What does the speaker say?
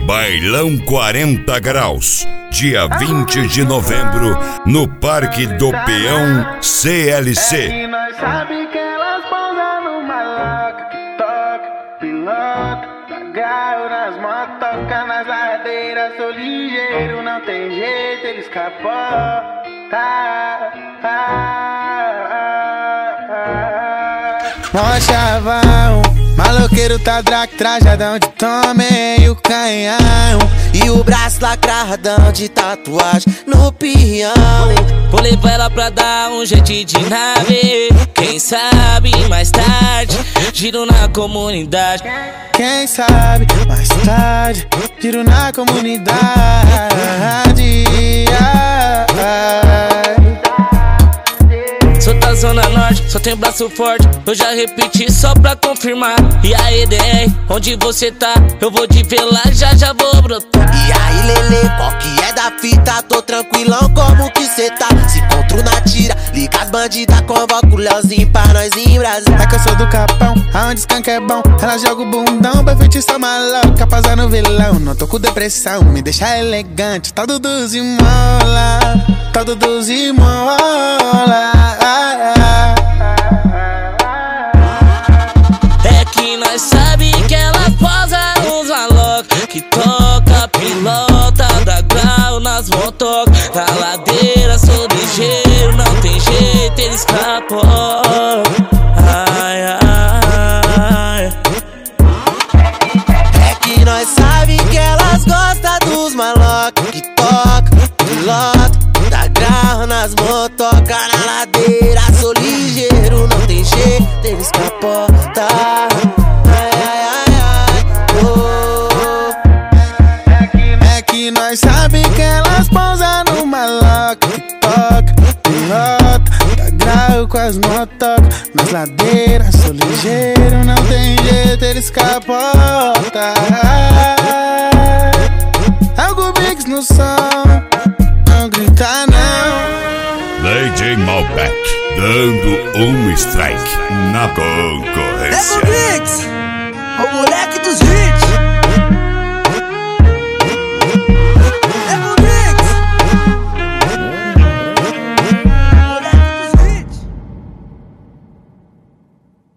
Bailão 40 Graus, dia 20 de novembro, no Parque do Peão CLC. E nós sabe que elas pousam numa loca que toca, pilota, dá grau nas motocas, nas ladeiras, sou ligeiro, não tem jeito, ele escapou. Mó chavão, maloqueiro tá trajadão de Tommy e o canhão, e o braço lacradão de tatuagem no pião. Vou levar ela pra dar um jeitinho de nave. Quem sabe mais tarde, giro na comunidade. Quem sabe mais tarde, giro na comunidade. Sou da Zona Norte, só tem braço forte. Eu já repeti só pra confirmar. E aí, DR, onde você tá? Eu vou te ver lá, já vou brotar. E aí, Lele, qual que é da fita? Tô tranquilão, como que cê tá? Se encontro na tira, liga as bandidas, convoca o Leozinho pra nós em Brasília. É que eu sou do Capão, aonde skunk é bom. Ela joga o bundão, pra feitiçar maloca, passar no vilão. Não tô com depressão, me deixa elegante. Todo dos mola, todo dos mola. É que nós sabe que ela posa uns malocos, que toca, pilota, dá grau nas motocas, na ladeira, sou ligeiro, não tem jeito, ele escapou. Ai, ai. É que nós sabe que elas gostam dos malocos, que toca, pilota, dá grau nas motocas, na ladeira, sou ligeiro, não tem jeito, ele escapota. É que nós sabe que elas pousam numa loca, que toca, pilota, dá grau com as motocas, nas ladeiras, sou ligeiro, não tem jeito, ele escapota. Algo mix no som, não grita não. DJ Malbec, dando um strike na concorrência. Mix, o moleque dos hits.